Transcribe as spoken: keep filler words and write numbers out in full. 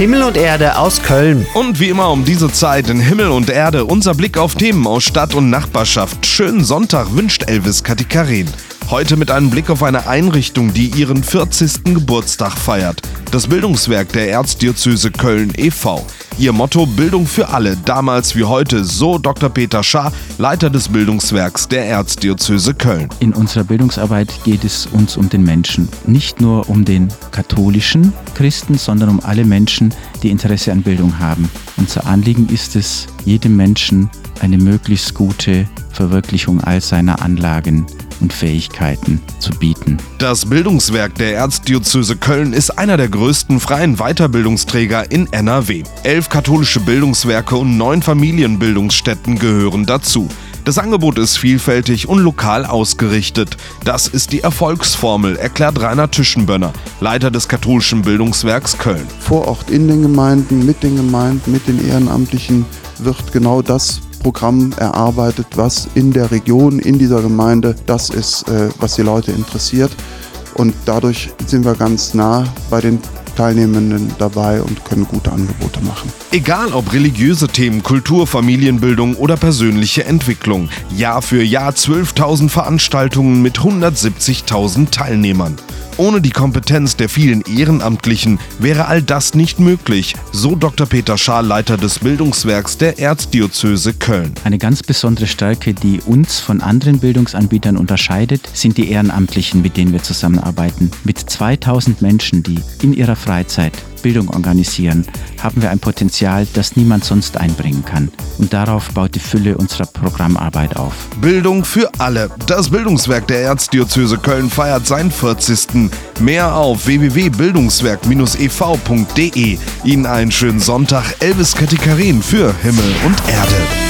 Himmel und Erde aus Köln. Und wie immer um diese Zeit in Himmel und Erde unser Blick auf Themen aus Stadt und Nachbarschaft. Schönen Sonntag wünscht Elvis Katikaren. Heute mit einem Blick auf eine Einrichtung, die ihren vierzigsten Geburtstag feiert. Das Bildungswerk der Erzdiözese Köln e V Ihr Motto Bildung für alle, damals wie heute, so Doktor Peter Schaar, Leiter des Bildungswerks der Erzdiözese Köln. In unserer Bildungsarbeit geht es uns um den Menschen. Nicht nur um den katholischen Christen, sondern um alle Menschen, die Interesse an Bildung haben. Unser Anliegen ist es, jedem Menschen eine möglichst gute Verwirklichung all seiner Anlagen und Fähigkeiten zu bieten. Das Bildungswerk der Erzdiözese Köln ist einer der größten freien Weiterbildungsträger in N R W. Elf katholische Bildungswerke und neun Familienbildungsstätten gehören dazu. Das Angebot ist vielfältig und lokal ausgerichtet. Das ist die Erfolgsformel, erklärt Rainer Tischenbönner, Leiter des katholischen Bildungswerks Köln. Vor Ort in den Gemeinden, mit den Gemeinden, mit den Ehrenamtlichen wird genau das Programm erarbeitet, was in der Region, in dieser Gemeinde, das ist, äh, was die Leute interessiert. Und dadurch sind wir ganz nah bei den Teilnehmenden dabei und können gute Angebote machen. Egal ob religiöse Themen, Kultur, Familienbildung oder persönliche Entwicklung. Jahr für Jahr zwölftausend Veranstaltungen mit hundertsiebzigtausend Teilnehmern. Ohne die Kompetenz der vielen Ehrenamtlichen wäre all das nicht möglich, so Doktor Peter Schaar, Leiter des Bildungswerks der Erzdiözese Köln. Eine ganz besondere Stärke, die uns von anderen Bildungsanbietern unterscheidet, sind die Ehrenamtlichen, mit denen wir zusammenarbeiten. Mit zweitausend Menschen, die in ihrer Freizeit Bildung organisieren, haben wir ein Potenzial, das niemand sonst einbringen kann. Und darauf baut die Fülle unserer Programmarbeit auf. Bildung für alle. Das Bildungswerk der Erzdiözese Köln feiert seinen vierzigsten Mehr auf w w w punkt bildungswerk e v punkt de. Ihnen einen schönen Sonntag. Elvis Katikaren für Himmel und Erde.